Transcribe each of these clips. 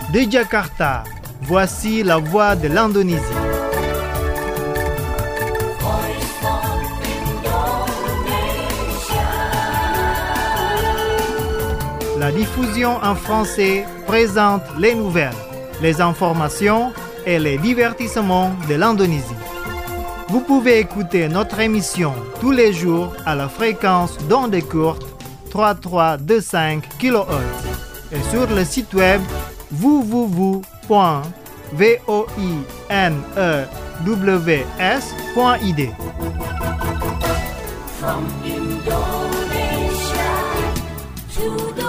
De Jakarta, voici la voix de l'Indonésie. La diffusion en français présente les nouvelles, les informations et les divertissements de l'Indonésie. Vous pouvez écouter notre émission tous les jours à la fréquence d'ondes courtes 3325 kHz et sur le site web www.voinews.id. From Indonesia to the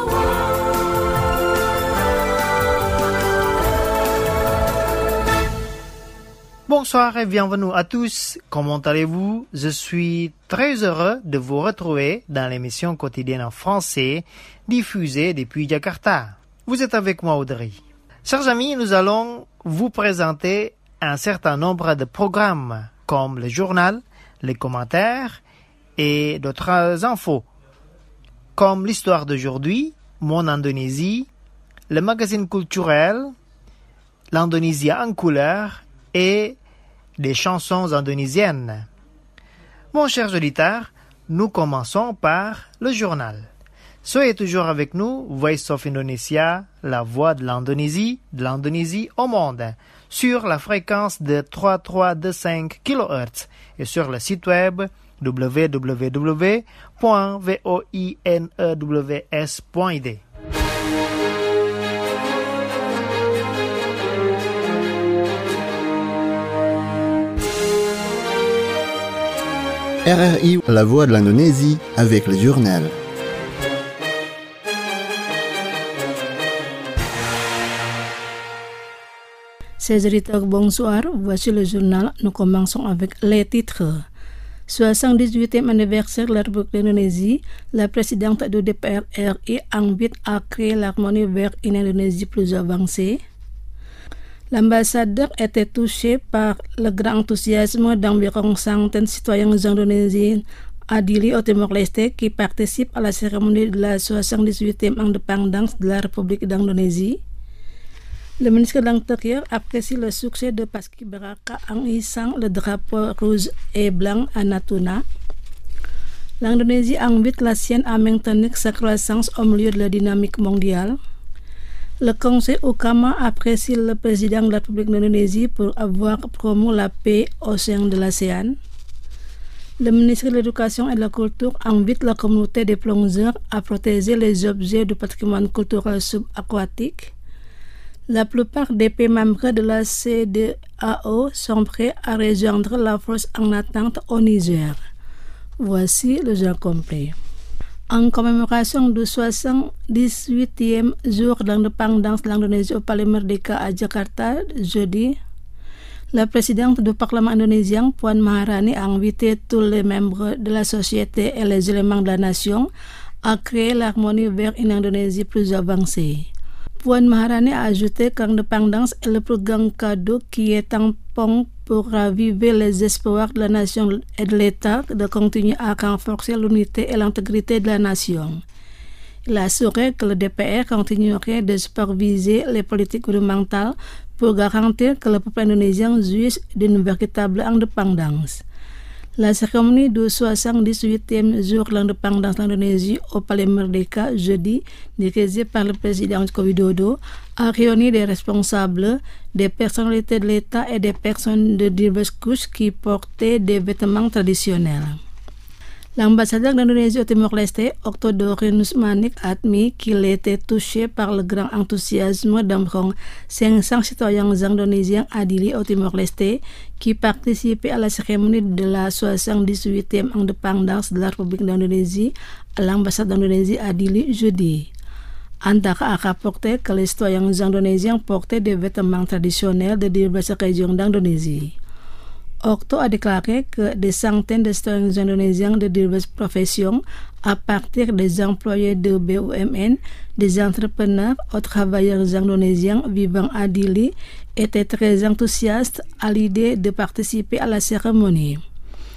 Bonsoir et bienvenue à tous. Comment allez-vous? Je suis très heureux de vous retrouver dans l'émission quotidienne en français diffusée depuis Jakarta. Vous êtes avec moi, Audrey. Chers amis, nous allons vous présenter un certain nombre de programmes comme le journal, les commentaires et d'autres infos, comme l'histoire d'aujourd'hui, Mon Indonésie, le magazine culturel, l'Indonésie en couleur et des chansons indonésiennes. Mon cher auditeur, nous commençons par le journal. Soyez toujours avec nous, Voice of Indonesia, la voix de l'Indonésie au monde, sur la fréquence de 3325 kHz et sur le site web www.voinews.id. RRI, la voix de l'Indonésie, avec le journal. Chers auditeurs, bonsoir. Voici le journal. Nous commençons avec les titres. 78e anniversaire de la République d'Indonésie, la présidente de DPR RI invite à créer l'harmonie vers une Indonésie plus avancée. L'ambassadeur était touché par le grand enthousiasme d'environ 100 citoyens indonésiens à Dili, au Timor-Leste, qui participent à la cérémonie de la 78e indépendance de la République d'Indonésie. Le ministre de l'Intérieur apprécie le succès de Paski Braka en hissant le drapeau rouge et blanc à Natuna. L'Indonésie invite la sienne à maintenir sa croissance au milieu de la dynamique mondiale. Le Conseil Ukama apprécie le président de la République d'Indonésie pour avoir promu la paix au sein de l'ASEAN. Le ministre de l'Éducation et de la Culture invite la communauté des plongeurs à protéger les objets du patrimoine culturel subaquatique. La plupart des pays membres de la CEDEAO sont prêts à rejoindre la force en attente au Niger. Voici le jour complet. En commémoration du 78e jour de l'indépendance de l'Indonésie au Palais Merdeka à Jakarta, jeudi, la présidente du Parlement indonésien, Puan Maharani, a invité tous les membres de la société et les éléments de la nation à créer l'harmonie vers une Indonésie plus avancée. Puan Maharani a ajouté que l'indépendance est le plus grand cadeau qui est un pont pour raviver les espoirs de la nation et de l'État de continuer à renforcer l'unité et l'intégrité de la nation. Il a assuré que le DPR continuerait de superviser les politiques gouvernementales pour garantir que le peuple indonésien jouisse d'une véritable indépendance. La cérémonie du 78e jour de l'indépendance de l'Indonésie au Palais Merdeka, jeudi, dirigée par le président Joko Widodo, a réuni des responsables, des personnalités de l'État et des personnes de diverses couches qui portaient des vêtements traditionnels. L'ambassadeur d'Indonésie au Timor-Leste, Octodorus Manik, a admis qu'il était touché par le grand enthousiasme d'environ 500 citoyens indonésiens à Dili, au Timor-Leste, qui participaient à la cérémonie de la 78e indépendance de la République d'Indonésie à l'ambassade d'Indonésie à Dili jeudi. Antara a rapporté que les citoyens indonésiens portaient des vêtements traditionnels de diverses régions d'Indonésie. Octo a déclaré que des centaines de citoyens indonésiens de diverses professions, à partir des employés de BUMN, des entrepreneurs aux travailleurs indonésiens vivant à Dili, étaient très enthousiastes à l'idée de participer à la cérémonie.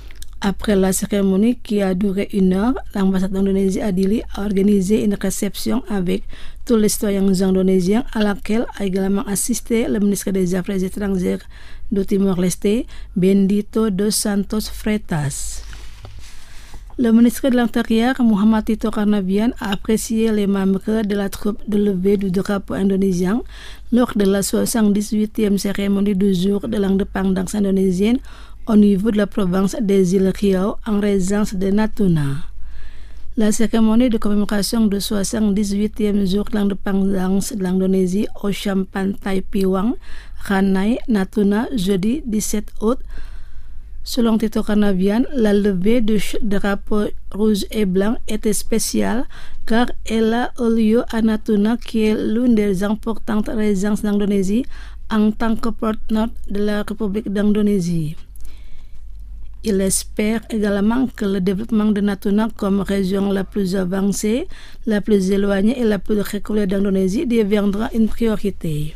Après la cérémonie qui a duré 1 heure, l'ambassade d'Indonésie à Dili a organisé une réception avec tous les citoyens indonésiens à laquelle a également assisté le ministre des Affaires étrangères de Timor-Leste, Bendito dos Santos Freitas. Le ministre de l'Intérieur, Muhammad Tito Karnavian, a apprécié les membres de la troupe de levée du drapeau indonésien lors de la 78e cérémonie du jour de l'indépendance indonésienne au niveau de la province des îles Riau en résidence de Natuna. La cérémonie de commémoration du 78e jour de l'indépendance de l'Indonésie au champ Pantai Piwang, Ranai, Natuna, jeudi 17 août. Selon Tito Karnavian, la levée du drapeau rouge et blanc était spéciale car elle a eu lieu à Natuna, qui est l'une des importantes résidences d'Indonésie en tant que porte-nord de la République d'Indonésie. Il espère également que le développement de Natuna comme région la plus avancée, la plus éloignée et la plus reculée d'Indonésie deviendra une priorité.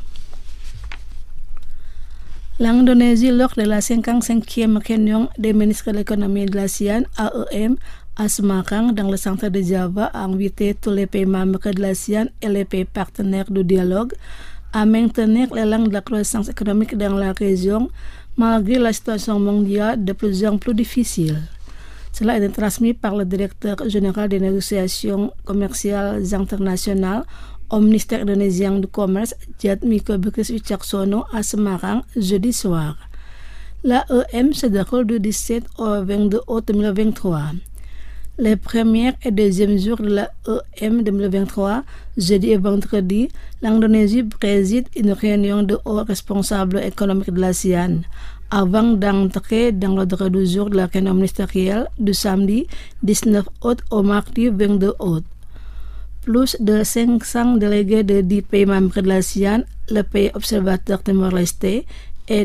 L'Indonésie, lors de la 55e réunion des ministres de l'économie de l'ASEAN, AEM, à Semarang, dans le centre de Java, a invité tous les pays membres de l'ASEAN et les pays partenaires du dialogue à maintenir l'élan de la croissance économique dans la région, malgré la situation mondiale de plus en plus difficile. Cela a été transmis par le directeur général des négociations commerciales internationales au ministère indonésien du commerce, Jatmiko Bukis Wicaksono, à Semarang, jeudi soir. L'AEM se déroule du 17 au 22 août 2023. Les premiers et deuxièmes jours de l'AEM 2023, jeudi et vendredi, l'Indonésie préside une réunion de hauts responsables économiques de l'ASEAN, avant d'entrer dans l'ordre du jour de la réunion ministérielle du samedi 19 août au mardi 22 août. Plus de 500 délégués de 10 pays membres de l'ASEAN, le pays observateur Timor-Leste et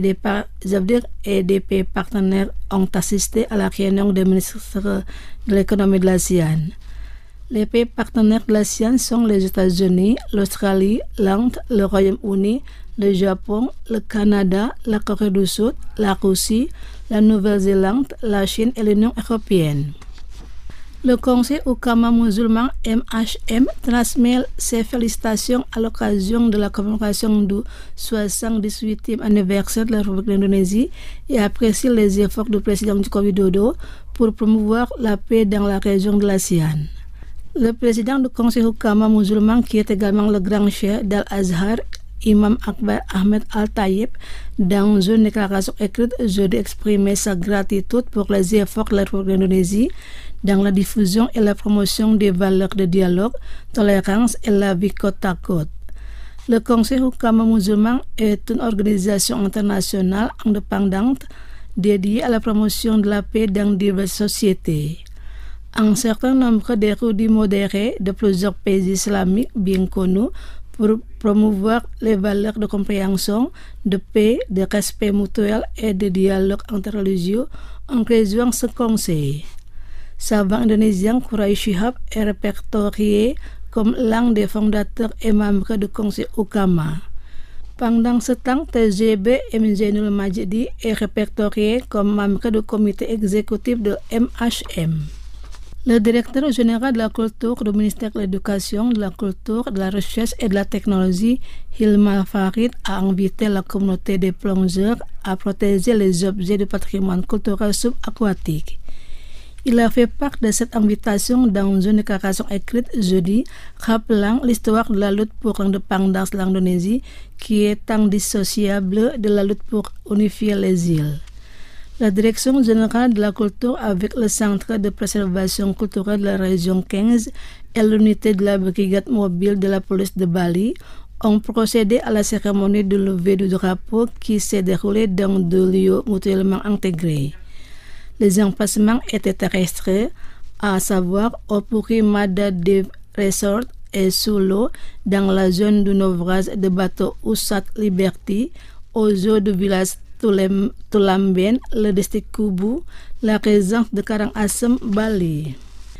des pays partenaires ont assisté à la réunion des ministres de l'économie de l'ASEAN. Les pays partenaires de l'ASEAN sont les États-Unis, l'Australie, l'Inde, le Royaume-Uni, le Japon, le Canada, la Corée du Sud, la Russie, la Nouvelle-Zélande, la Chine et l'Union européenne. Le Conseil Ukama musulman MHM transmet ses félicitations à l'occasion de la commémoration du 78e anniversaire de la République d'Indonésie et apprécie les efforts du président Joko Widodo pour promouvoir la paix dans la région de l'ASEAN. Le président du Conseil Ukama musulman, qui est également le grand chef d'Al-Azhar, Imam Akbar Ahmed Al-Tayyib, dans une déclaration écrite jeudi, exprimé sa gratitude pour les efforts de la République d'Indonésie dans la diffusion et la promotion des valeurs de dialogue, tolérance et la vie côte à côte. Le Conseil Ukama musulman est une organisation internationale indépendante dédiée à la promotion de la paix dans diverses sociétés. Un certain nombre d'érudits modérés de plusieurs pays islamiques bien connus pour promouvoir les valeurs de compréhension, de paix, de respect mutuel et de dialogue interreligieux ont rejoint ce conseil. Savant indonésien Quraish Shihab est répertorié comme l'un des fondateurs et membres du Conseil Ukama. Pendant ce temps, TGB M. Zainul Majdi est répertorié comme membre du comité exécutif de MHM. Le directeur général de la culture du ministère de l'Éducation, de la culture, de la recherche et de la technologie, Hilma Farid, a invité la communauté des plongeurs à protéger les objets du patrimoine culturel subaquatique. Il a fait part de cette invitation dans une déclaration écrite jeudi, rappelant l'histoire de la lutte pour l'indépendance de l'Indonésie, qui est indissociable de la lutte pour unifier les îles. La Direction générale de la culture, avec le Centre de préservation culturelle de la région 15 et l'unité de la brigade mobile de la police de Bali, ont procédé à la cérémonie de levée du drapeau qui s'est déroulée dans 2 lieux mutuellement intégrés. Les emplacements étaient terrestres, à savoir au Puri Mada Dev Resort et sous l'eau dans la zone du naufrage de bateau Usat Liberty, aux eaux du village Tulamben, le district Kubu, la résidence de Karangasem, Bali.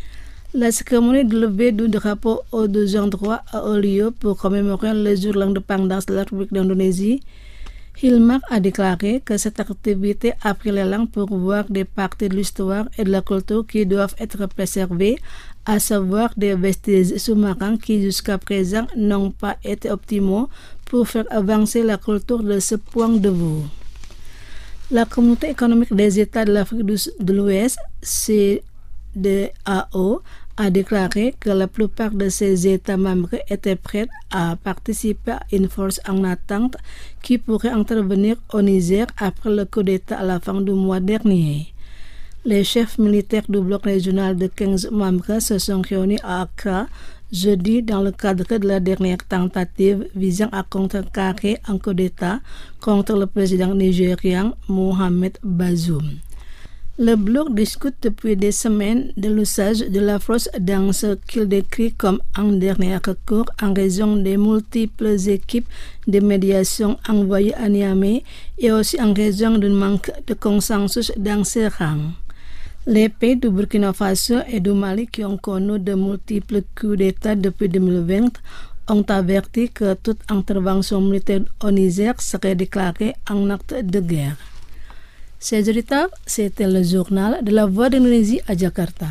La cérémonie de levée du drapeau aux 2 endroits a eu lieu pour commémorer le jour de l'indépendance de la République d'Indonésie, Hilmar a déclaré que cette activité a pris l'élan pour voir des parties de l'histoire et de la culture qui doivent être préservées, à savoir des vestiges sous-marins qui jusqu'à présent n'ont pas été optimaux pour faire avancer la culture de ce point de vue. La Communauté économique des États de l'Afrique de l'Ouest, CEDEAO, a déclaré que la plupart de ses États membres étaient prêts à participer à une force en attente qui pourrait intervenir au Niger après le coup d'État à la fin du mois dernier. Les chefs militaires du bloc régional de 15 membres se sont réunis à Accra jeudi dans le cadre de la dernière tentative visant à contrecarrer un coup d'État contre le président nigérian Mohamed Bazoum. Le bloc discute depuis des semaines de l'usage de la force dans ce qu'il décrit comme un dernier recours en raison des multiples équipes de médiation envoyées à Niamey et aussi en raison d'un manque de consensus dans ses rangs. Les pays du Burkina Faso et du Mali qui ont connu de multiples coups d'État depuis 2020 ont averti que toute intervention militaire au Niger serait déclarée un acte de guerre. Chers auditeurs, c'était le journal de la Voix d'Indonésie à Jakarta.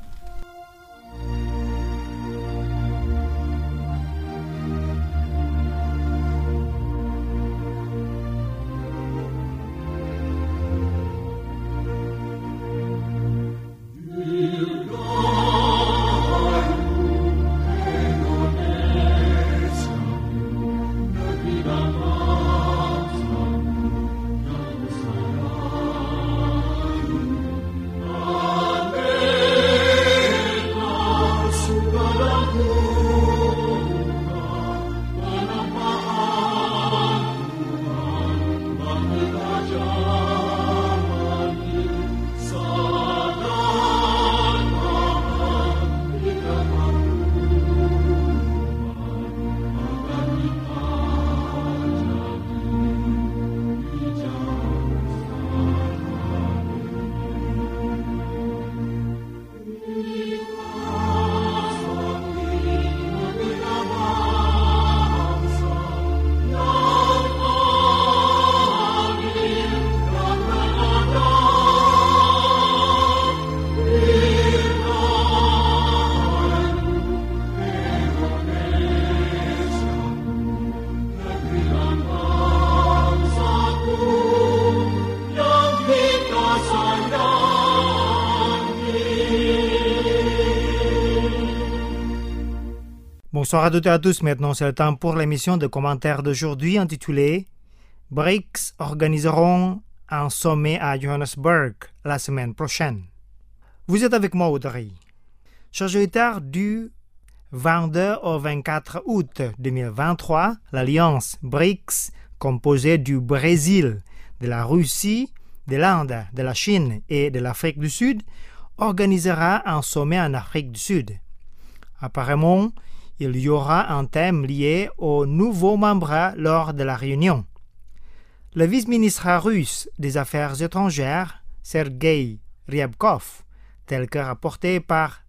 Bonsoir à toutes et à tous. Maintenant, c'est le temps pour l'émission de commentaires d'aujourd'hui intitulée « BRICS organiseront un sommet à Johannesburg la semaine prochaine ». Vous êtes avec moi, Audrey. Chers auditeurs, du 22 au 24 août 2023, l'Alliance BRICS, composée du Brésil, de la Russie, de l'Inde, de la Chine et de l'Afrique du Sud, organisera un sommet en Afrique du Sud. Apparemment, il y aura un thème lié aux nouveaux membres lors de la réunion. Le vice-ministre russe des Affaires étrangères, Sergei Ryabkov, tel que rapporté par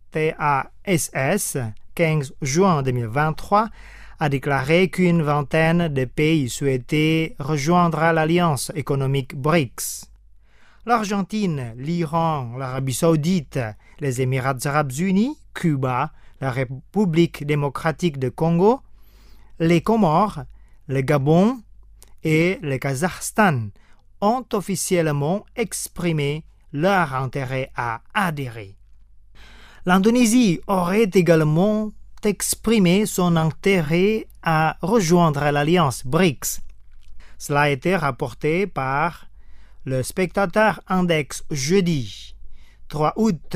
TASS 15 juin 2023, a déclaré qu'une vingtaine de pays souhaitaient rejoindre l'Alliance économique BRICS. L'Argentine, l'Iran, l'Arabie saoudite, les Émirats arabes unis, Cuba, la République démocratique de Congo, les Comores, le Gabon et le Kazakhstan ont officiellement exprimé leur intérêt à adhérer. L'Indonésie aurait également exprimé son intérêt à rejoindre l'Alliance BRICS. Cela a été rapporté par le Spectateur Index jeudi 3 août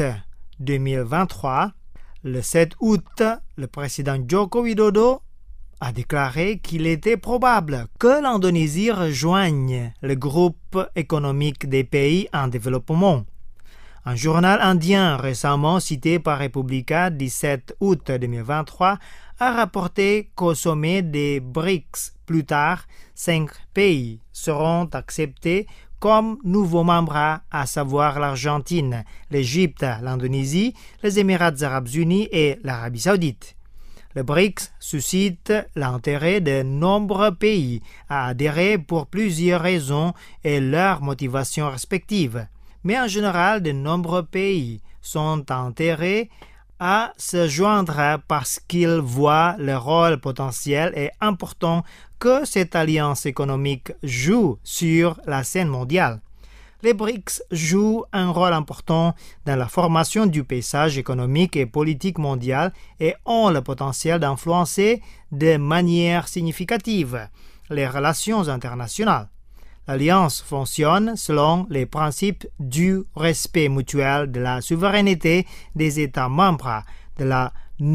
2023. Le 7 août, le président Joko Widodo a déclaré qu'il était probable que l'Indonésie rejoigne le groupe économique des pays en développement. Un journal indien récemment cité par Republica 17 août 2023 a rapporté qu'au sommet des BRICS plus tard, 5 pays seront acceptés comme nouveaux membres, à savoir l'Argentine, l'Égypte, l'Indonésie, les Émirats arabes unis et l'Arabie saoudite. Le BRICS suscite l'intérêt de nombreux pays à adhérer pour plusieurs raisons et leurs motivations respectives. Mais en général, de nombreux pays sont intéressés à se joindre parce qu'ils voient le rôle potentiel et important que cette alliance économique joue sur la scène mondiale. Les BRICS jouent un rôle important dans la formation du paysage économique et politique mondial et ont le potentiel d'influencer de manière significative les relations internationales. L'Alliance fonctionne selon les principes du respect mutuel de la souveraineté des États membres, de la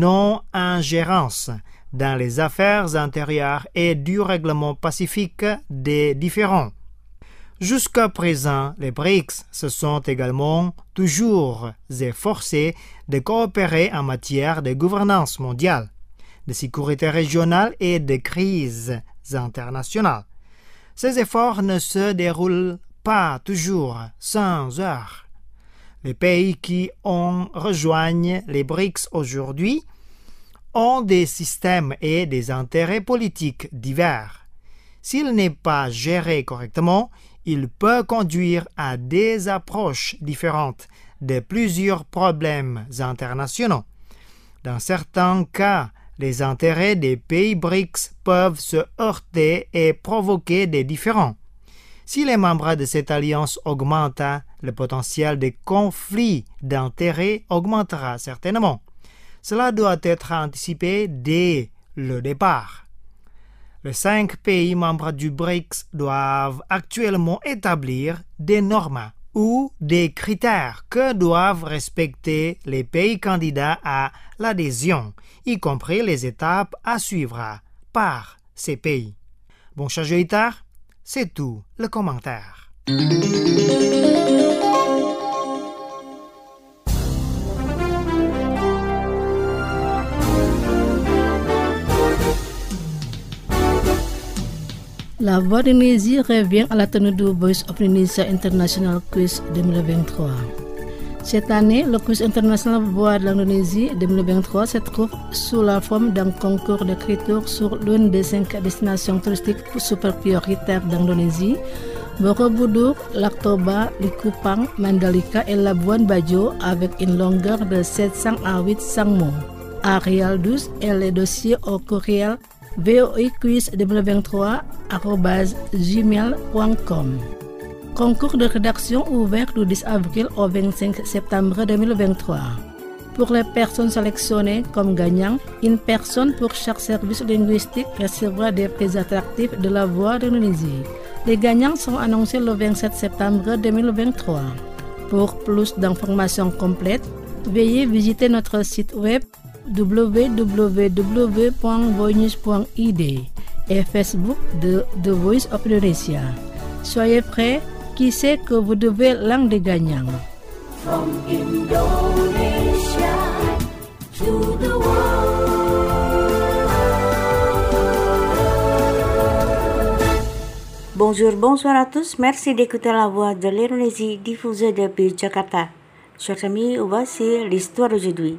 non-ingérence dans les affaires intérieures et du règlement pacifique des différends. Jusqu'à présent, les BRICS se sont également toujours efforcés de coopérer en matière de gouvernance mondiale, de sécurité régionale et de crises internationales. Ces efforts ne se déroulent pas toujours sans heurts. Les pays qui ont rejoint les BRICS aujourd'hui ont des systèmes et des intérêts politiques divers. S'il n'est pas géré correctement, il peut conduire à des approches différentes de plusieurs problèmes internationaux. Dans certains cas, les intérêts des pays BRICS peuvent se heurter et provoquer des différends. Si les membres de cette alliance augmentent, le potentiel de conflits d'intérêts augmentera certainement. Cela doit être anticipé dès le départ. Les 5 pays membres du BRICS doivent actuellement établir des normes ou des critères que doivent respecter les pays candidats à l'adhésion, y compris les étapes à suivre par ces pays. Bon Chajoïtar, c'est tout le commentaire. La Voix d'Indonésie revient à la tenue du Voice of Indonesia International Quiz 2023. Cette année, le Quiz international Voix de l'Indonésie 2023 se trouve sous la forme d'un concours d'écriture sur l'une des 5 destinations touristiques super prioritaires d'Indonésie, Borobudur, Lac Toba, Likupang, Mandalika et Labuan Bajo avec une longueur de 700 à 800 mots. Arial 12 et les dossiers au courriel voiquiz2023@gmail.com. Concours de rédaction ouvert du 10 avril au 25 septembre 2023. Pour les personnes sélectionnées comme gagnants, une personne pour chaque service linguistique recevra des prix attractifs de la Voix d'Indonésie. Les gagnants sont annoncés le 27 septembre 2023. Pour plus d'informations complètes, veuillez visiter notre site web www.voinews.id et Facebook de The Voice of Indonesia. Soyez prêts, qui sait que vous devez l'un des gagnants. From Indonesia to the world. Bonjour, bonsoir à tous. Merci d'écouter la voix de l'Indonésie diffusée depuis Jakarta. Chers amis, voici l'histoire d'aujourd'hui.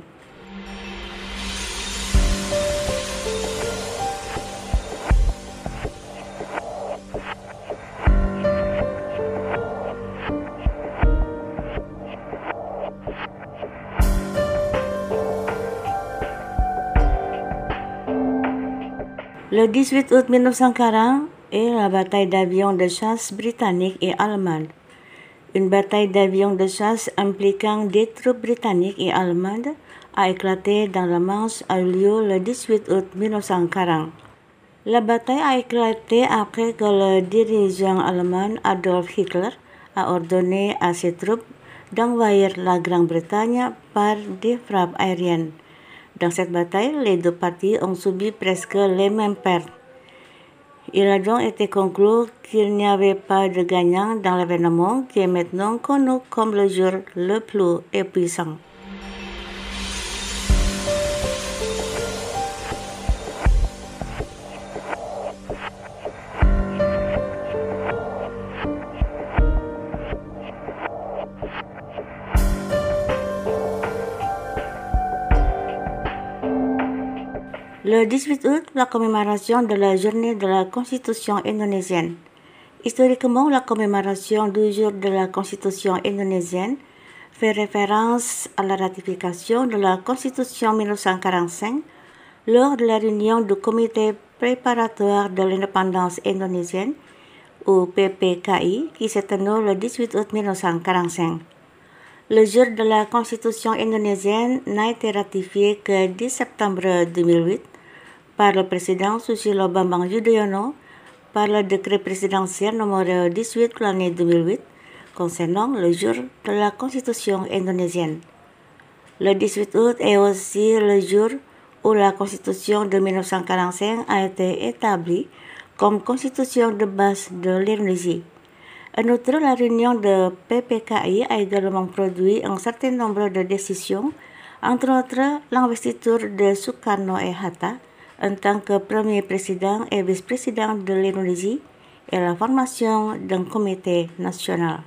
Le 18 août 1940 est la bataille d'avions de chasse britannique et allemande. Une bataille d'avions de chasse impliquant des troupes britanniques et allemandes a éclaté dans la Manche a eu lieu le 18 août 1940. La bataille a éclaté après que le dirigeant allemand Adolf Hitler a ordonné à ses troupes d'envahir la Grande-Bretagne par des frappes aériennes. Dans cette bataille, les deux parties ont subi presque les mêmes pertes. Il a donc été conclu qu'il n'y avait pas de gagnant dans l'événement qui est maintenant connu comme le jour le plus épuisant. Le 18 août, la commémoration de la journée de la Constitution indonésienne. Historiquement, la commémoration du jour de la Constitution indonésienne fait référence à la ratification de la Constitution 1945 lors de la réunion du Comité préparatoire de l'indépendance indonésienne, ou PPKI, qui s'est tenue le 18 août 1945. Le jour de la Constitution indonésienne n'a été ratifié que 10 septembre 2008 par le président Susilo Bambang Yudhoyono par le décret présidentiel numéro 18 de l'année 2008 concernant le jour de la Constitution indonésienne. Le 18 août est aussi le jour où la Constitution de 1945 a été établie comme constitution de base de l'Indonésie. En outre, la réunion de PPKI a également produit un certain nombre de décisions, entre autres l'investiture de Sukarno et Hatta en tant que premier président et vice-président de l'Indonésie et la formation d'un comité national.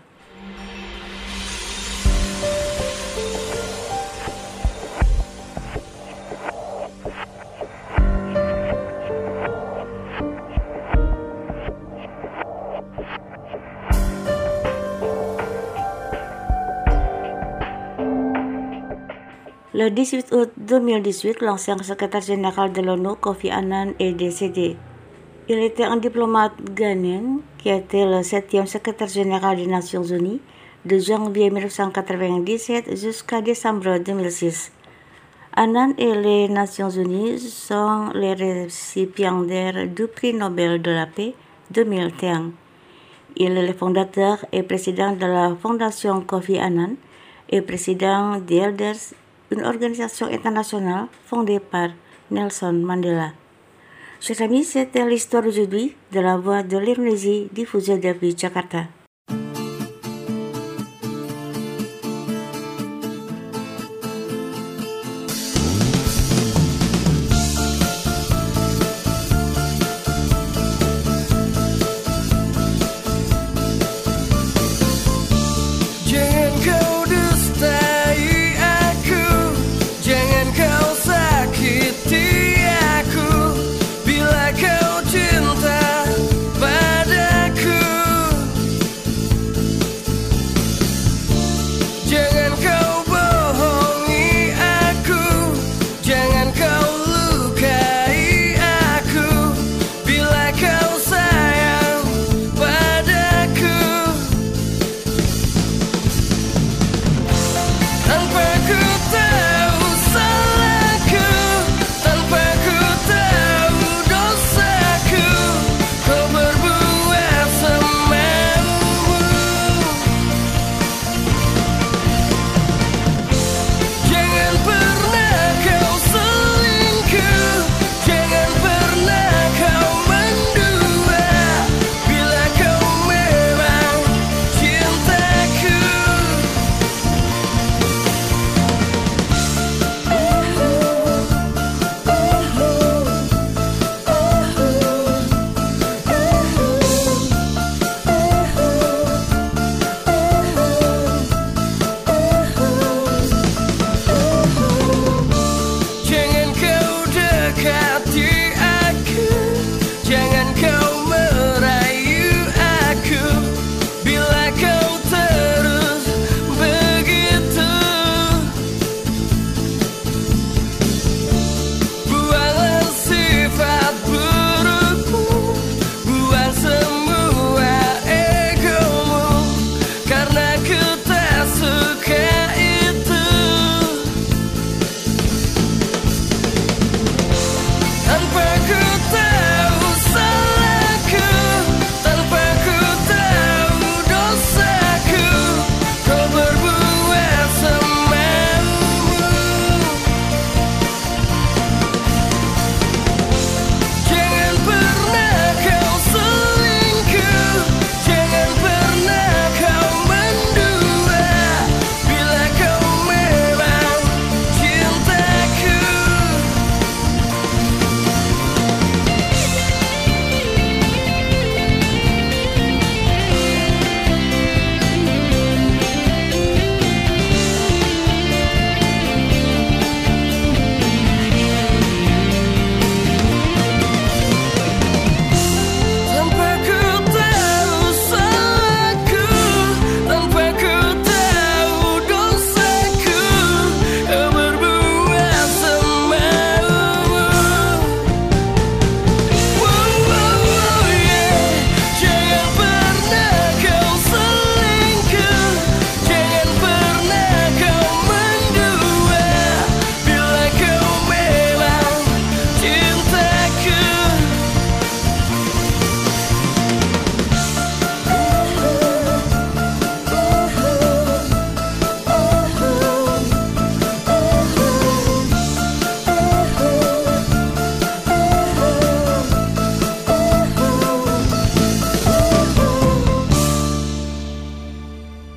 Le 18 août 2018, l'ancien secrétaire général de l'ONU, Kofi Annan, est décédé. Il était un diplomate ghanéen qui était le 7e secrétaire général des Nations Unies de janvier 1997 jusqu'à décembre 2006. Annan et les Nations Unies sont les récipiendaires du prix Nobel de la paix 2001. Il est le fondateur et président de la Fondation Kofi Annan et président d'Elders, une organisation internationale fondée par Nelson Mandela. Chers amis, c'était l'histoire aujourd'hui de la voix de l'Indonésie diffusée depuis Jakarta.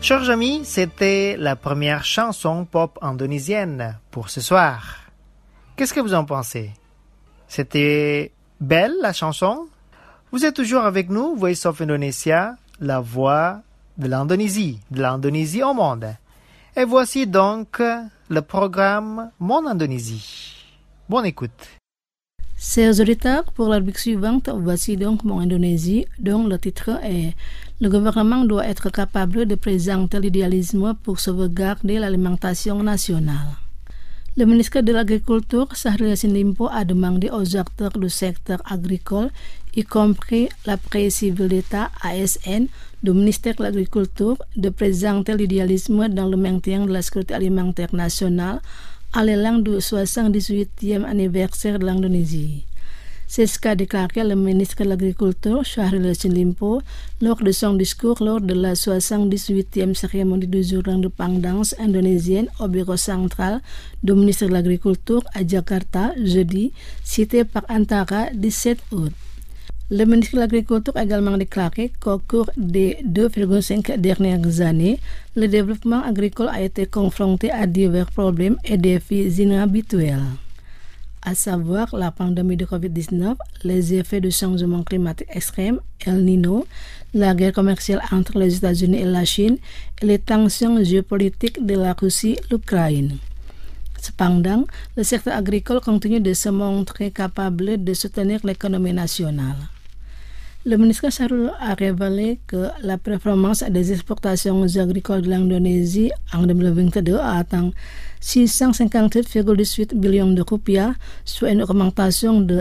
Chers amis, c'était la première chanson pop indonésienne pour ce soir. Qu'est-ce que vous en pensez? C'était belle la chanson? Vous êtes toujours avec nous, Voice of Indonesia, la voix de l'Indonésie au monde. Et voici donc le programme Mon Indonésie. Bonne écoute. Chers auditeurs, pour la rubrique suivante, voici donc Mon Indonésie, dont le titre est « Le gouvernement doit être capable de présenter l'idéalisme pour sauvegarder l'alimentation nationale ». Le ministre de l'Agriculture, Syahrul Yassin Limpo, a demandé aux acteurs du secteur agricole, y compris l'appui civil d'État, ASN, du ministère de l'Agriculture, de présenter l'idéalisme dans le maintien de la sécurité alimentaire nationale à l'élan du 78e anniversaire de l'Indonésie. C'est ce qu'a déclaré le ministre de l'Agriculture, Syahrul Yassin Limpo, lors de son discours lors de la 78e cérémonie du jour d'indépendance indonésienne au bureau central du ministre de l'Agriculture à Jakarta, jeudi, cité par Antara 17 août. Le ministre de l'Agriculture a également déclaré qu'au cours des 2,5 dernières années, le développement agricole a été confronté à divers problèmes et défis inhabituels, à savoir la pandémie de Covid-19, les effets du changement climatique extrême, El Niño, la guerre commerciale entre les États-Unis et la Chine et les tensions géopolitiques de la Russie et l'Ukraine. Cependant, le secteur agricole continue de se montrer capable de soutenir l'économie nationale. Le ministre Syahrul a révélé que la performance des exportations agricoles de l'Indonésie en 2022 a atteint 657,18 millions de rupiah, soit une augmentation de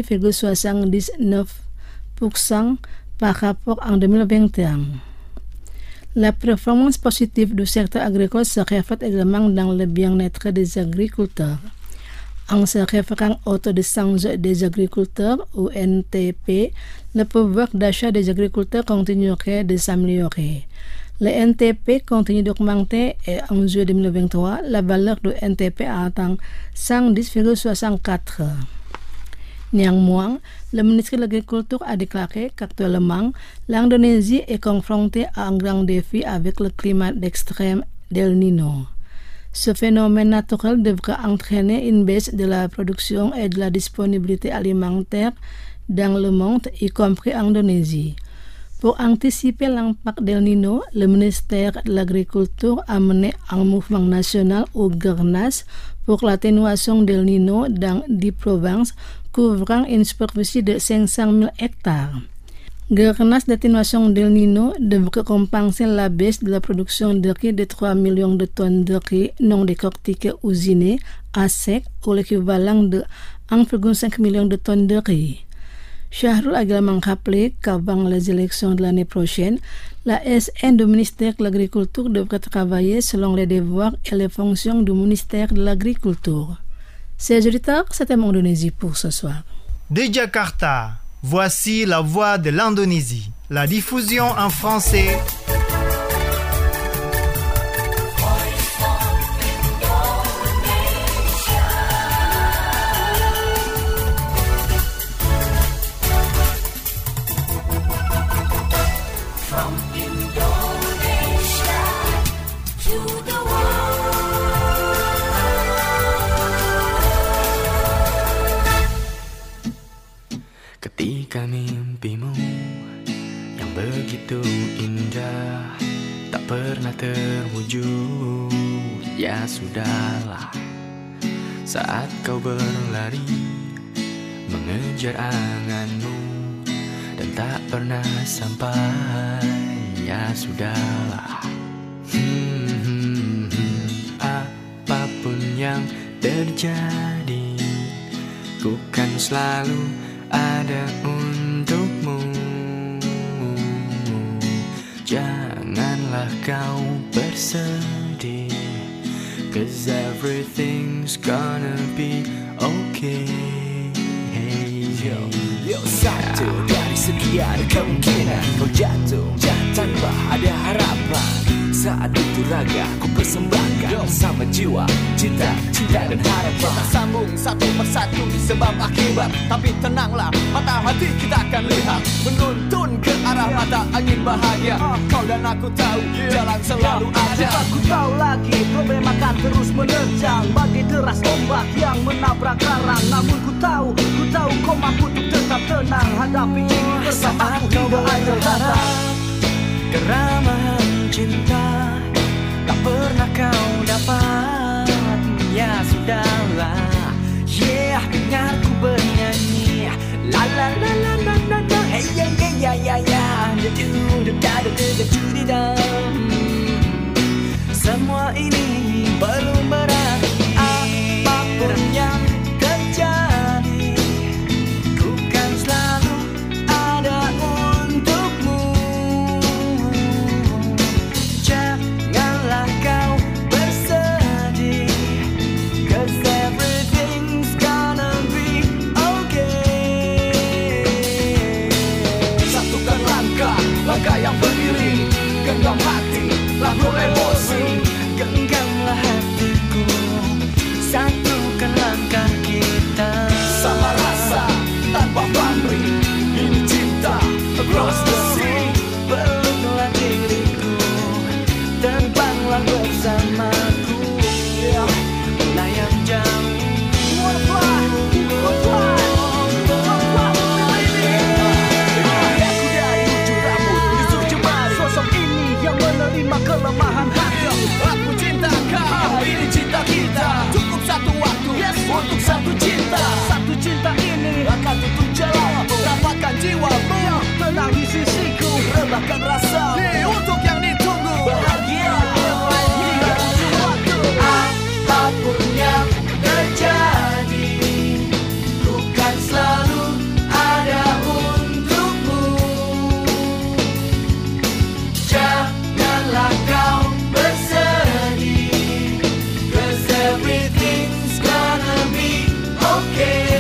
6,79% par rapport en 2021. La performance positive du secteur agricole se reflète également dans le bien-être des agriculteurs. En se référant au taux de change des agriculteurs, ou NTP, le pouvoir d'achat des agriculteurs continuerait de s'améliorer. Le NTP continue d'augmenter et en juillet 2023, la valeur du NTP a atteint 110,64. Néanmoins, le ministre de l'Agriculture a déclaré qu'actuellement, l'Indonésie est confrontée à un grand défi avec le climat extrême d'El Niño. Ce phénomène naturel devrait entraîner une baisse de la production et de la disponibilité alimentaire dans le monde, y compris en Indonésie. Pour anticiper l'impact d'El Niño, le ministère de l'Agriculture a mené un mouvement national ou GERNAS pour l'atténuation d'El Niño dans 10 provinces couvrant une superficie de 500 000 hectares. GERNAS d'atténuation d'El Niño devrait compenser la baisse de la production de riz de 3 millions de tonnes de riz non décortiqué usiné à sec ou l'équivalent de 1,5 million de tonnes de riz. Syahrul a également rappelé qu'avant les élections de l'année prochaine, la SN du ministère de l'Agriculture devrait travailler selon les devoirs et les fonctions du ministère de l'Agriculture. Chers auditeurs, c'était Mon Indonésie pour ce soir. De Jakarta, voici la voix de l'Indonésie, la diffusion en français. Ketika mimpimu yang begitu indah tak pernah terwujud, ya sudahlah. Saat kau berlari mengejar anganmu dan tak pernah sampai, ya sudahlah. Apapun yang terjadi, ku kan selalu ada untukmu. Janganlah kau bersedih, 'cause everything's gonna be okay. Yo, satu dari sekian kemungkinan kau jatuh tanpa ada harapan. Saat itu raga ku persembahkan sama jiwa, cinta, cinta dan harapan. Kita sambung satu persatu sebab akibat. Tapi tenanglah, mata hati kita akan lihat, menuntun ke arah mata angin bahagia. Kau dan aku tahu jalan selalu ada. Aku tahu lagi problem akan terus menerjang bagai deras ombak yang menabrak karang. Namun ku tahu kau mampu untuk tetap tenang hadapi ini bersamaku hingga ajal datang. Keramahan cinta tak pernah kau dapat. Ya sudahlah, yeah, dengar ku bernyanyi. La la la la la la la. Hey ya ya ya ya ya. Da do da da da da da da. Semua ini belum berarti. Apapun yang terjadi, ku kan selalu ada untukmu. Janganlah kau bersedih, 'cause everything's gonna be okay. Satukan langkah yang beriring, genggam hati, lalu emosi. Genggamlah hatiku, satukan langkah kita. Sama rasa, tanpa pamrih, ini cinta across the sea. Peluklah diriku, terbanglah bersamaku, melayang jauh. Aku dari ujung rambut, ujung jemari. Sosok ini yang menerima kelemahan hati. Aku cinta kau, ini cinta kita. Cukup satu waktu, untuk satu cinta. Satu cinta ini Akan tutup jalan, rapatkan jiwamu. tenang di sisiku. Rebahkan rasa, untuk yang ditunggu. Bahagia hingga ujung waktu. Apapun yang terjadi, ku kan selalu ada untukmu. Janganlah kau bersedih, 'cause everything's gonna be okay.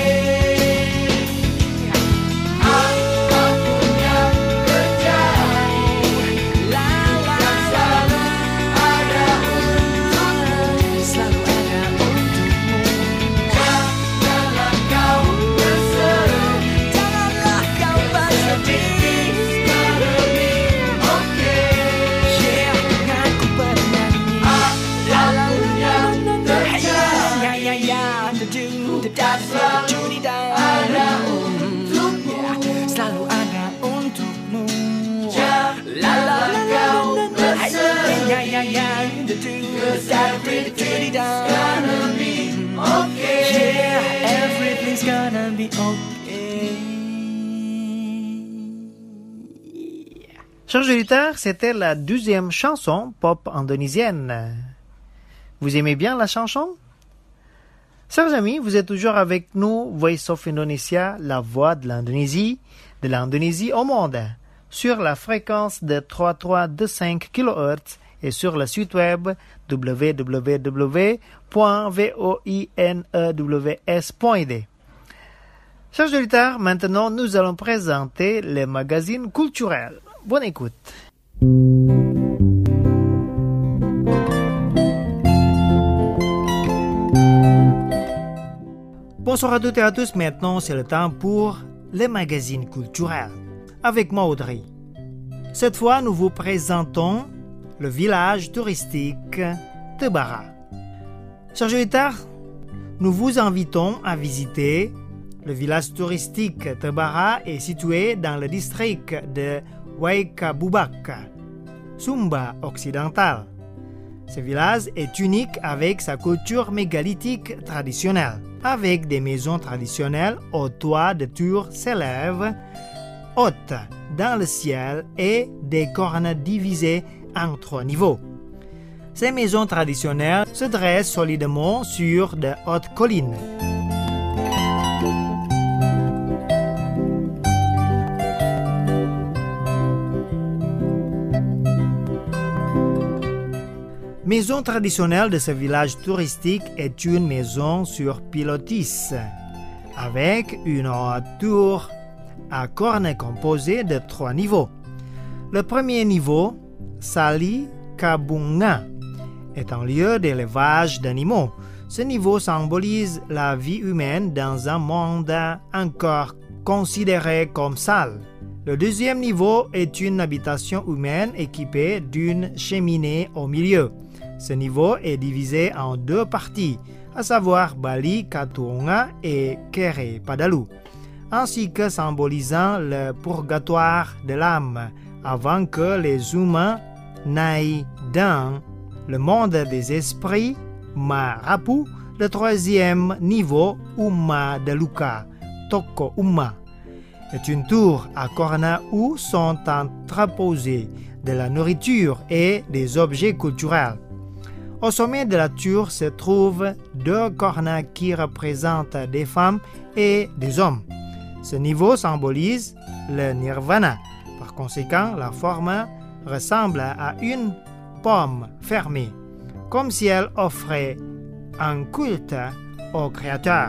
Apapun yang terjadi, kan selalu ada untukmu. Selalu ada untukmu. Janganlah kau bersedih, janganlah kau bersedih. Gonna be okay. Yeah, dengar ku bernyanyi. Apapun yang terjadi, ya ya ya, selalu ada untukmu. Selalu ada untukmu. Janganlah kau bersedih, ya ya ya, everything's gonna be okay. Yeah, everything's gonna be okay. Chers auditeurs, c'était la 12e chanson pop indonésienne. Vous aimez bien la chanson? Chers amis, vous êtes toujours avec nous, Voice of Indonesia, la voix de l'Indonésie au monde, sur la fréquence de 3325 kHz et sur le site web www.voinews.id. Chers auditeurs, maintenant nous allons présenter les magazines culturels. Bonne écoute. Bonsoir à toutes et à tous, maintenant c'est le temps pour les magazines culturels. Avec moi Audrey. Cette fois, nous vous présentons le village touristique Tebara. Chers auditeurs, nous vous invitons à visiter le village touristique Tebara est situé dans le district de Waikabubak, Sumba occidental. Ce village est unique avec sa culture mégalithique traditionnelle, avec des maisons traditionnelles aux toits de tours s'élèvent hautes dans le ciel et des cornes divisées en 3 niveaux. Ces maisons traditionnelles se dressent solidement sur de hautes collines. Maison traditionnelle de ce village touristique est une maison sur pilotis, avec une haute tour à cornes composée de 3 niveaux. Le premier niveau s'allie Kabunga est un lieu d'élevage d'animaux. Ce niveau symbolise la vie humaine dans un monde encore considéré comme sale. Le deuxième niveau est une habitation humaine équipée d'une cheminée au milieu. Ce niveau est divisé en deux parties, à savoir Bali Katunga et Kere Padalu, ainsi que symbolisant le purgatoire de l'âme, avant que les humains n'aillent dans le monde des esprits, Marapu, le troisième niveau, Umma de Luka, Toko Umma, est une tour à cornes où sont entreposés de la nourriture et des objets culturels. Au sommet de la tour se trouvent deux cornes qui représentent des femmes et des hommes. Ce niveau symbolise le nirvana. Par conséquent, la forme ressemble à une pomme fermée, comme si elle offrait un culte au Créateur.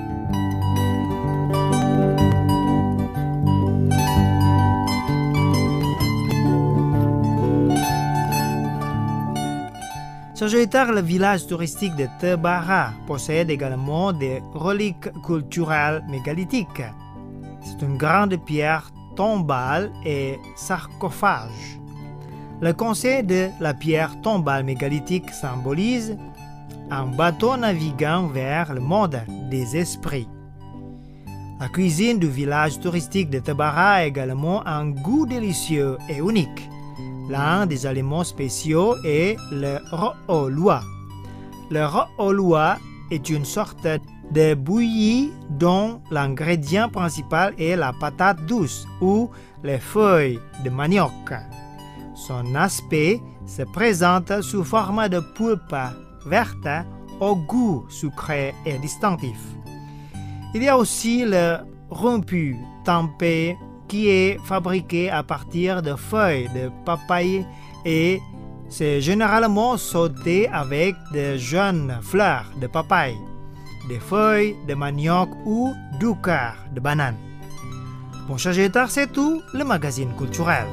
Sagittar, le village touristique de Tebara, possède également des reliques culturelles mégalithiques. C'est une grande pierre tombale et sarcophage. Le conseil de la pierre tombale mégalithique symbolise un bateau naviguant vers le monde des esprits. La cuisine du village touristique de Tebara a également un goût délicieux et unique. L'un des aliments spéciaux est le ro'olua. Le ro'olua est une sorte de bouillie dont l'ingrédient principal est la patate douce ou les feuilles de manioc. Son aspect se présente sous forme de pulpe verte au goût sucré et distinctif. Il y a aussi le rompu tempeh qui est fabriqué à partir de feuilles de papaye et c'est généralement sauté avec de jeunes fleurs de papaye, des feuilles de manioc ou du cœur de banane. Pour Sagittar, c'est tout, le magazine culturel.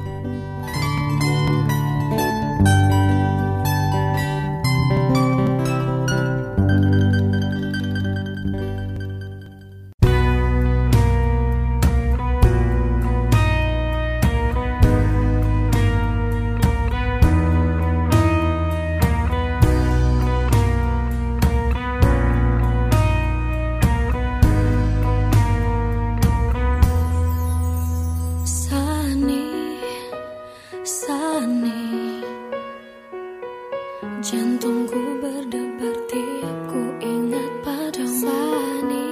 Jantungku berdebar tiap ku ingat padamu.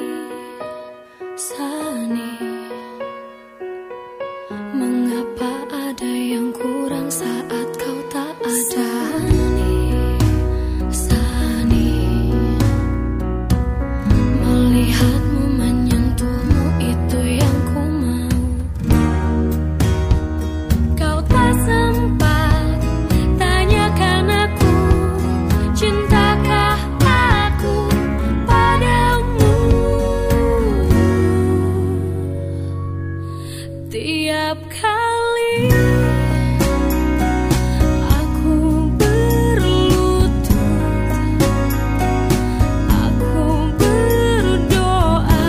Sani, mengapa ada yang kurang saat kau tak ada? Sani, melihatmu menyentuhmu itu yang ku mau. Kau tak sempat tanyakan aku, cintakah aku padamu? Tiap kali aku berlutut, aku berdoa,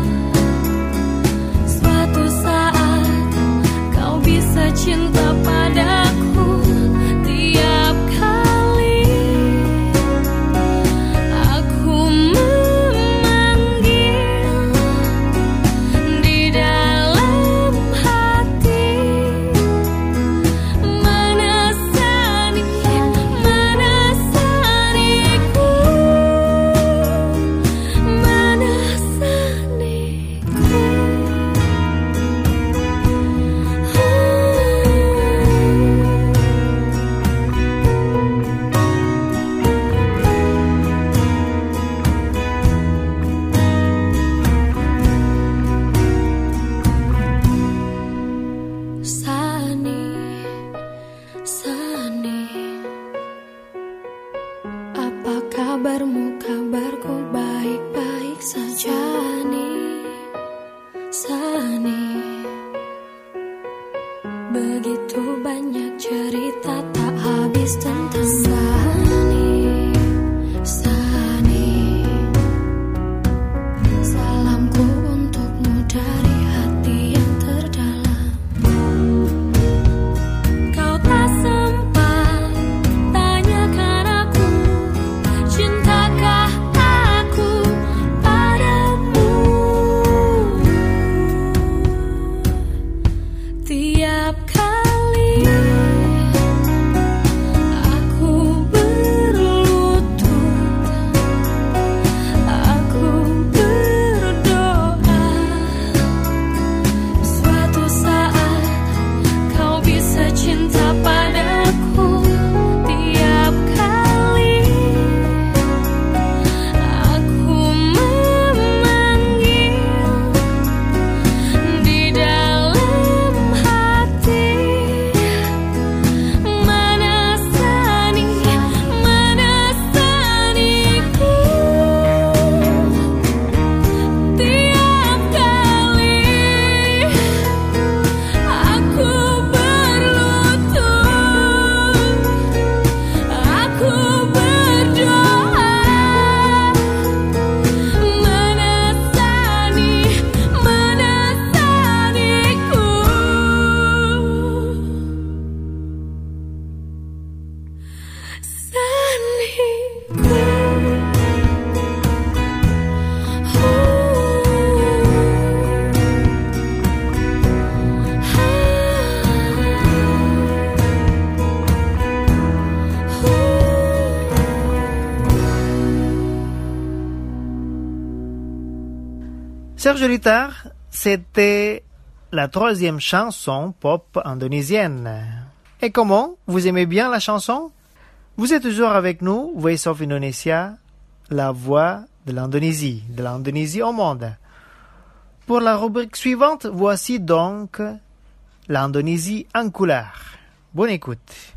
suatu saat kau bisa cinta padaku. Tiap kali aku memanggil di dalam hati, mana Sani, mana Saniku, mana Saniku. Sani, Sani, apa kabarmu? Kabarku baik-baik saja. Sani, begitu banyak cerita tak habis tentang Chers auditeurs, c'était la 3e chanson pop indonésienne. Et comment? Vous aimez bien la chanson? Vous êtes toujours avec nous, Voice of Indonesia, la voix de l'Indonésie au monde. Pour la rubrique suivante, voici donc l'Indonésie en couleur. Bonne écoute.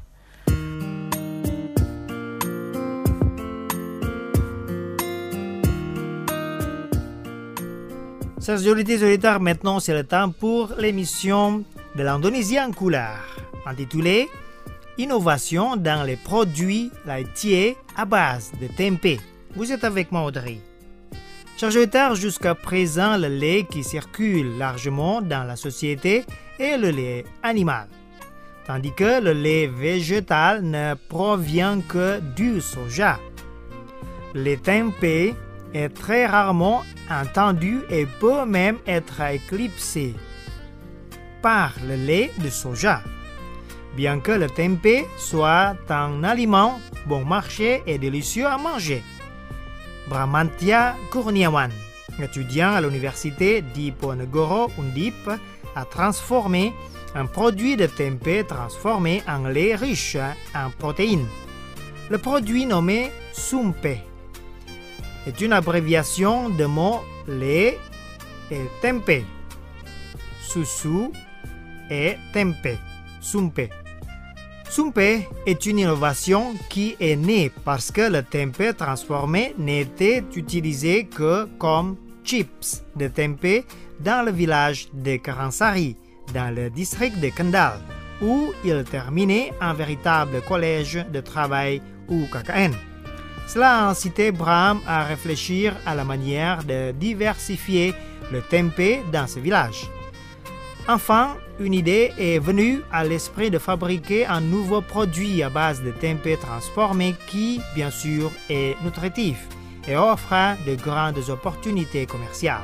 Chers auditeurs, maintenant c'est le temps pour l'émission de l'Indonésie en couleur, intitulée Innovation dans les produits laitiers à base de tempeh. Vous êtes avec moi, Audrey. Chers auditeurs, jusqu'à présent, le lait qui circule largement dans la société est le lait animal, tandis que le lait végétal ne provient que du soja. Le tempeh est très rarement entendu et peut même être éclipsé par le lait de soja. Bien que le tempeh soit un aliment bon marché et délicieux à manger. Bramantya Kurniawan, étudiant à l'université Diponegoro Undip, a transformé un produit de tempeh transformé en lait riche en protéines. Le produit nommé sumpeh est une abréviation de mots lait et tempeh. Susu et tempeh. Sumpeh. Sumpeh est une innovation qui est née parce que le tempeh transformé n'était utilisé que comme chips de tempeh dans le village de Karansari, dans le district de Kendal, où il terminait un véritable collège de travail ou KKN. Cela a incité Bram à réfléchir à la manière de diversifier le tempeh dans ce village. Enfin, une idée est venue à l'esprit de fabriquer un nouveau produit à base de tempeh transformé qui, bien sûr, est nutritif et offre de grandes opportunités commerciales.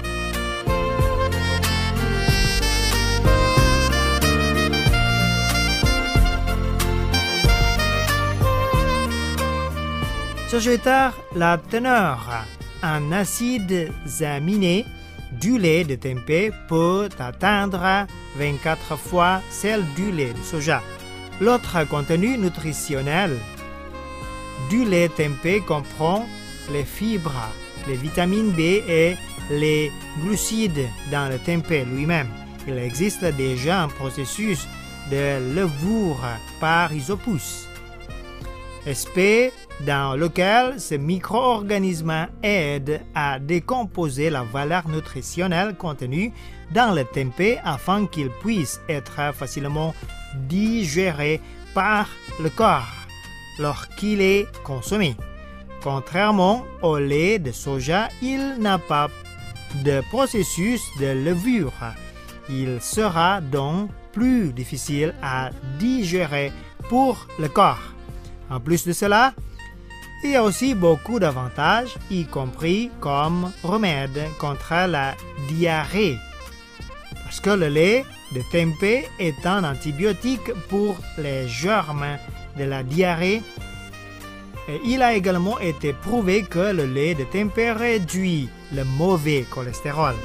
Chers la teneur en acides aminés du lait de tempeh peut atteindre 24 fois celle du lait de soja. L'autre contenu nutritionnel du lait tempeh comprend les fibres, les vitamines B et les glucides dans le tempeh lui-même. Il existe déjà un processus de levure par isopousse, SP, dans lequel ces micro-organismes aident à décomposer la valeur nutritionnelle contenue dans le tempeh afin qu'il puisse être facilement digéré par le corps lorsqu'il est consommé. Contrairement au lait de soja, il n'a pas de processus de levure. Il sera donc plus difficile à digérer pour le corps. En plus de cela, il y a aussi beaucoup d'avantages, y compris comme remède contre la diarrhée. Parce que le lait de tempeh est un antibiotique pour les germes de la diarrhée. Et il a également été prouvé que le lait de tempeh réduit le mauvais cholestérol.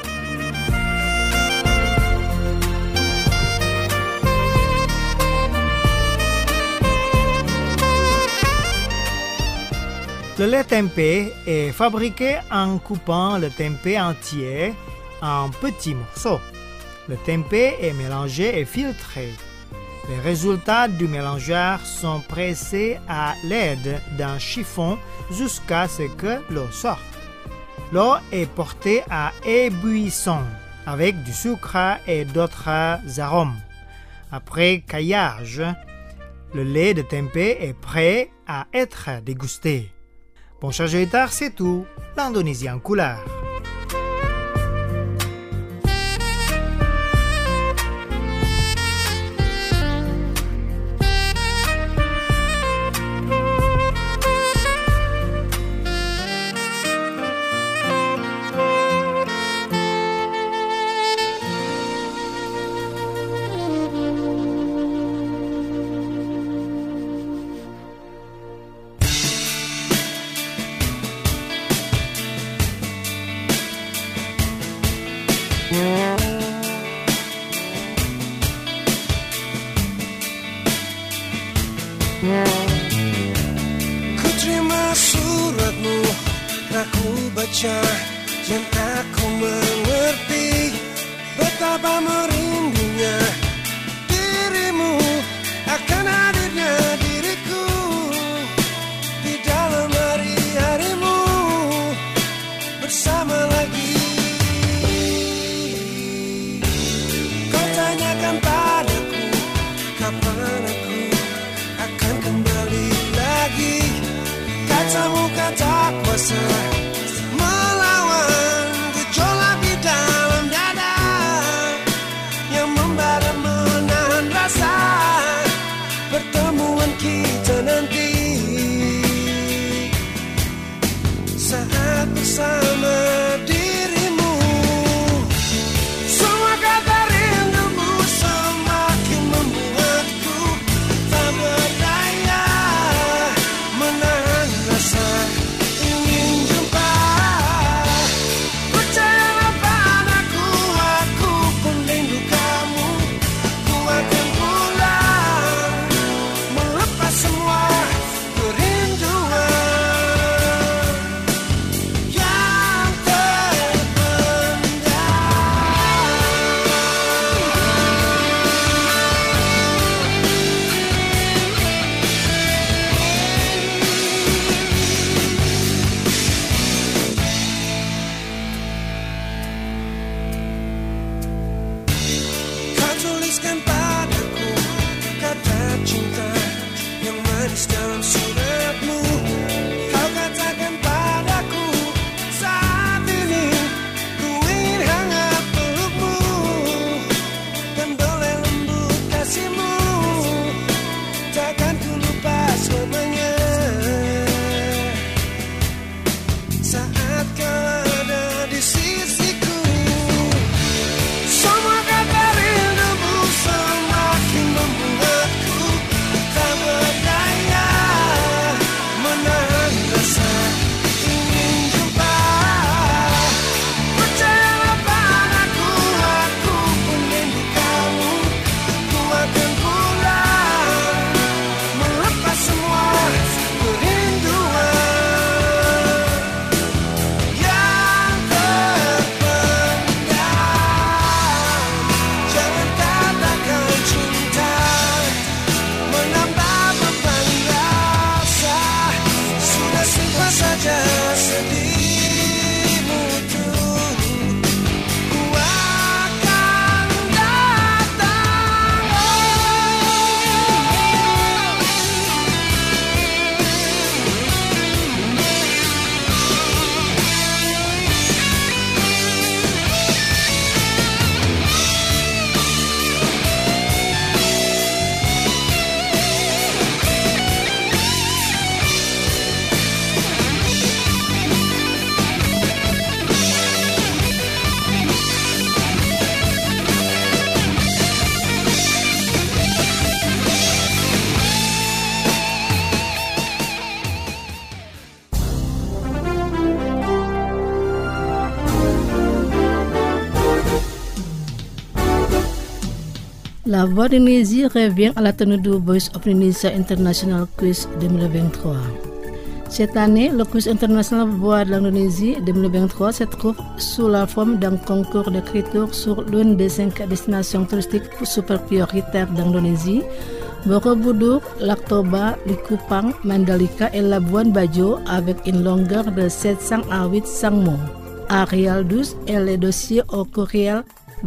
Le lait tempeh est fabriqué en coupant le tempeh entier en petits morceaux. Le tempeh est mélangé et filtré. Les résultats du mélangeur sont pressés à l'aide d'un chiffon jusqu'à ce que l'eau sorte. L'eau est portée à ébullition avec du sucre et d'autres arômes. Après caillage, le lait de tempeh est prêt à être dégusté. Bon, chers auditeurs, c'est tout. L'Indonésie en couleur. suratmu aku baca dan aku mengerti betapa merindunya dirimu akan hadirnya diriku di dalam hari-harimu bersama lagi. Kau tanyakan padaku kapan aku akan kembali lagi. Katamu kata kuasa melawan gejolak di dalam dada yang membara menahan rasa pertemuan kita nanti saat bersama dirimu. Semua kata rindumu semakin membuatku tak berdaya menahan rasa ingin jumpa. Percayalah padaku, aku pun rindu kamu. Ku akan pulang melepas semua kerinduan yang terpendam. Kau tuliskan padaku kata cinta yang manis dalam suratmu. Kau katakan padaku saat ini ku ingin hangat pelukmu dan boleh lembut kasihmu. Takkan ku lupa selamanya saat kau ada di sisiku. Semua kata rindumu semakin membuatku tak berdaya menahan rasa ingin jumpa. Percayalah padaku, aku pun rindu kamu. Ku akan pulang melepas semua kerinduan yang terpendam. Jangan katakan cinta menambah beban rasa. Sudah simpan saja sedihmu tuh. Ku akan datang. La Voix d'Indonésie revient à la tenue du Voice of Indonesia International Quiz 2023. Cette année, le quiz international Voix de l'Indonésie 2023 se trouve sous la forme d'un concours d'écriture sur l'une des 5 destinations touristiques super prioritaires d'Indonésie, Borobudur, Lac Toba, Likupang, Mandalika et Labuan Bajo avec une longueur de 700 à 800 mots. Arial 12 et les dossiers au courriel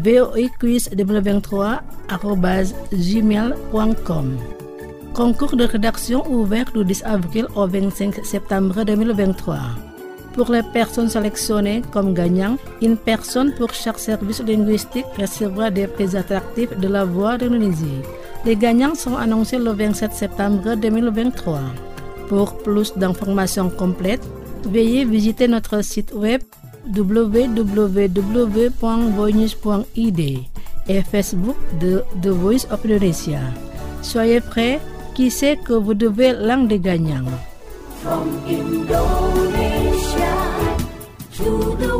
voiquiz2023@gmail.com. Concours de rédaction ouvert du 10 avril au 25 septembre 2023. Pour les personnes sélectionnées comme gagnants, une personne pour chaque service linguistique recevra des prix attractifs de la Voix d'Indonésie. Les gagnants sont annoncés le 27 septembre 2023. Pour plus d'informations complètes, veuillez visiter notre site web www.voinews.id et Facebook de The Voice of Indonesia. Soyez prêts, qui sait que vous devez l'un des gagnants. From Indonesia to the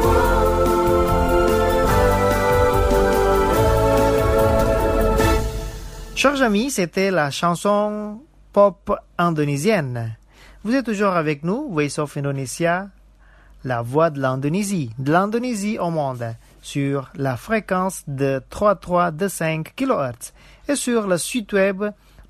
world. Chers amis, c'était la chanson pop indonésienne. Vous êtes toujours avec nous, Voice of Indonesia, la voix de l'Indonésie au monde, sur la fréquence de 3325 kHz et sur le site web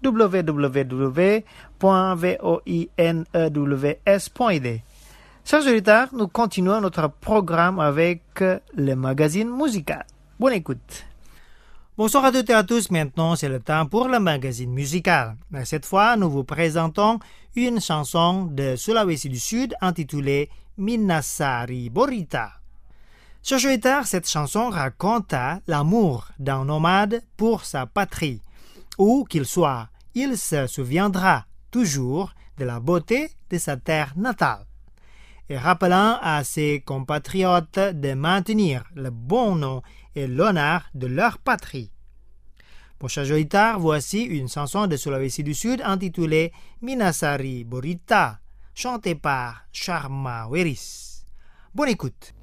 www.voinews.id. Chers auditeurs, nous continuons notre programme avec le magazine musical. Bonne écoute. Bonsoir à toutes et à tous. Maintenant, c'est le temps pour le magazine musical. Cette fois, nous vous présentons une chanson de Sulawesi du Sud intitulée Minasari Borita. Chers auditeurs, cette chanson raconte l'amour d'un nomade pour sa patrie. Où qu'il soit, il se souviendra toujours de la beauté de sa terre natale, et rappelant à ses compatriotes de maintenir le bon nom et l'honneur de leur patrie. Pour chers auditeurs, voici une chanson de Sulawesi du Sud intitulée Minasari Borita, chantée par Sharma Weris. Bonne écoute.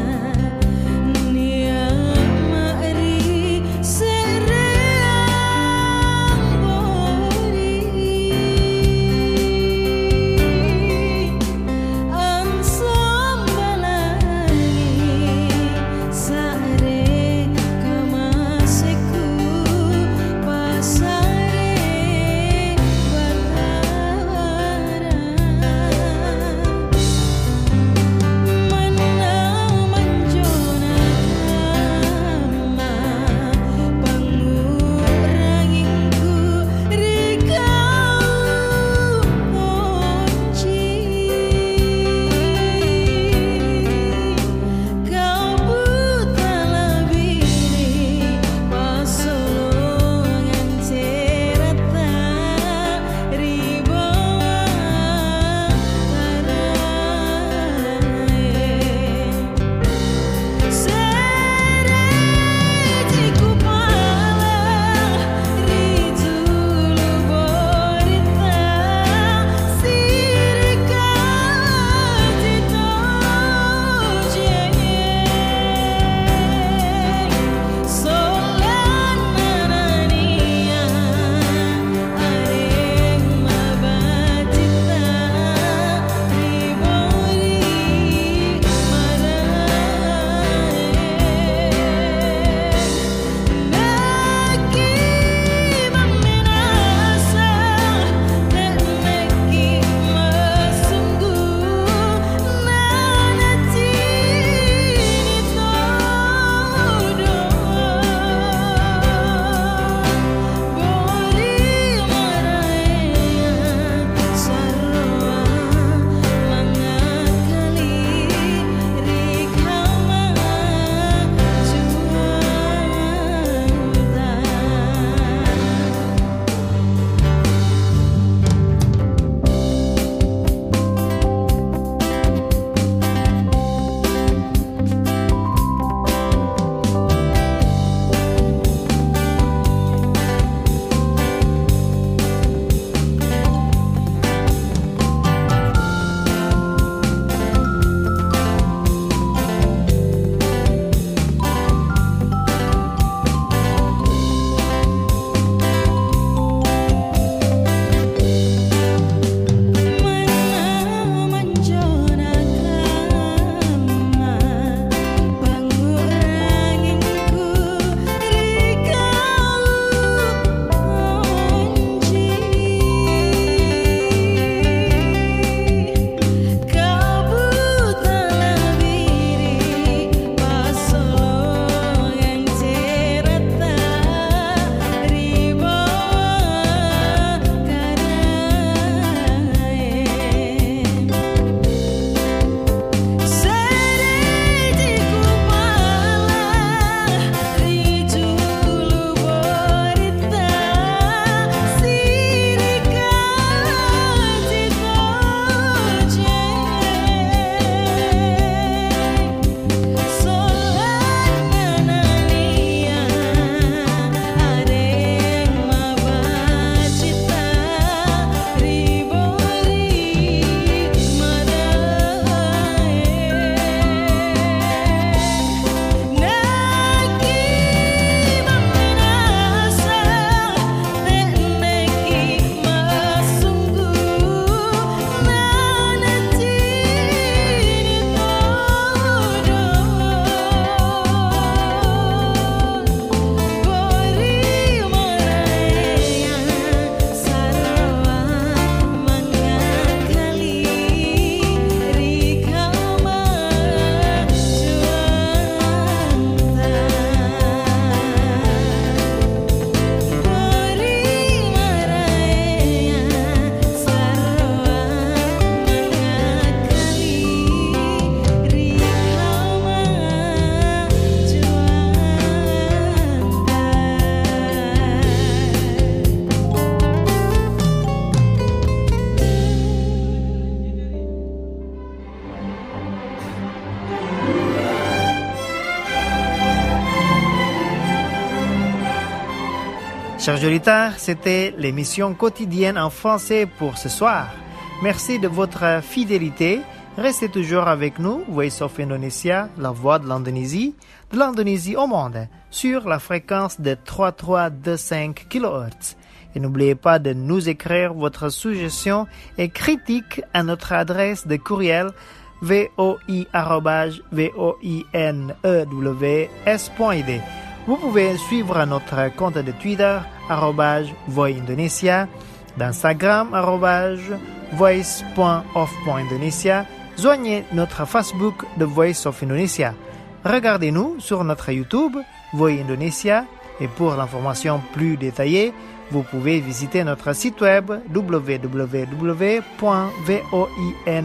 Serea Chers auditeurs, c'était l'émission quotidienne en français pour ce soir. Merci de votre fidélité. Restez toujours avec nous, Voice of Indonesia, la voix de l'Indonésie au monde, sur la fréquence de 3325 kHz. Et n'oubliez pas de nous écrire votre suggestion et critique à notre adresse de courriel voi@voinews.id. Vous pouvez suivre notre compte de Twitter @voindonesia, d'Instagram @voice.of.indonesia. Joignez notre Facebook The Voice of Indonesia. Regardez-nous sur notre YouTube Voi Indonesia et pour l'information plus détaillée, vous pouvez visiter notre site web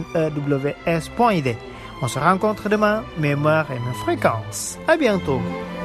www.voinews.id. On se rencontre demain, même heure et même fréquence. À bientôt.